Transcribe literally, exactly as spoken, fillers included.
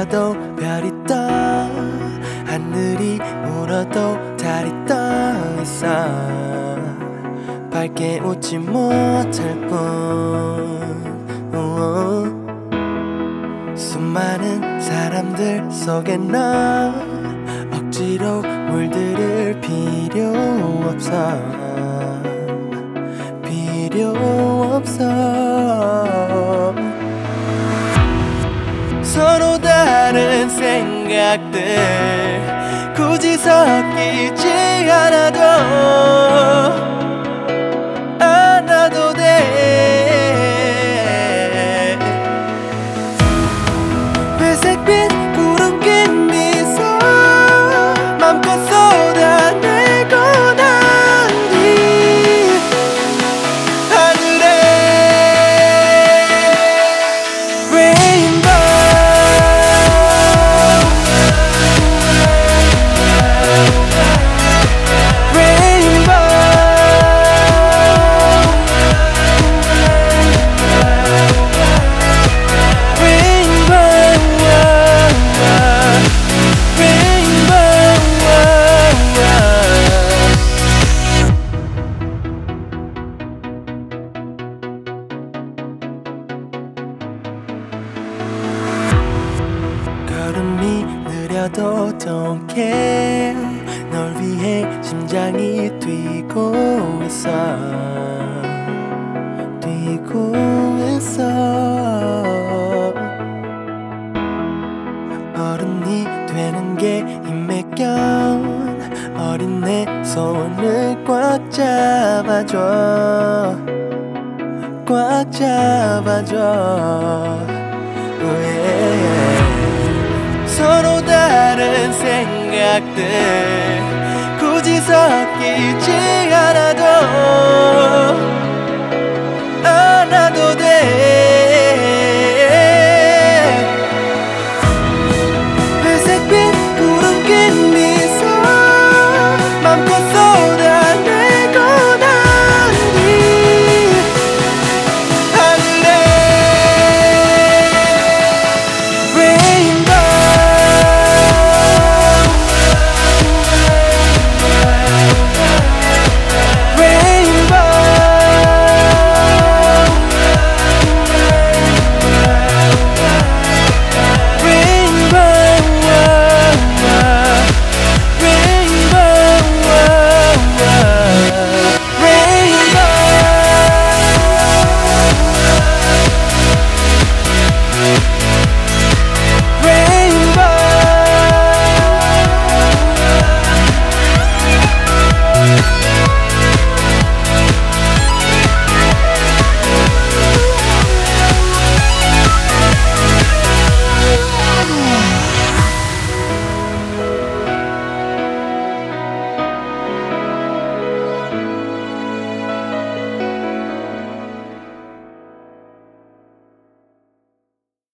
내려도 별이 떠 하늘이 울어도 달이 떠 있어 밝게 웃지 못할 뿐 우우. 수많은 사람들 속에 너 억지로 물들을 필요 없어 필요 없어 서로 다른 생각들 굳이 섞이지 않아도 않아도 돼 회색빛 구름 낀 미소 맘껏 쏟아내고 난 뒤 하늘에 레인보우 걸음이 느려도 don't care 널 위해 심장이 뛰고 있어 뛰고 있어 어른이 되는 게 힘매견 어린 내 손을 꽉 잡아줘 꽉 잡아줘 yeah. 서로 다른 생각들 굳이 섞이지 않아도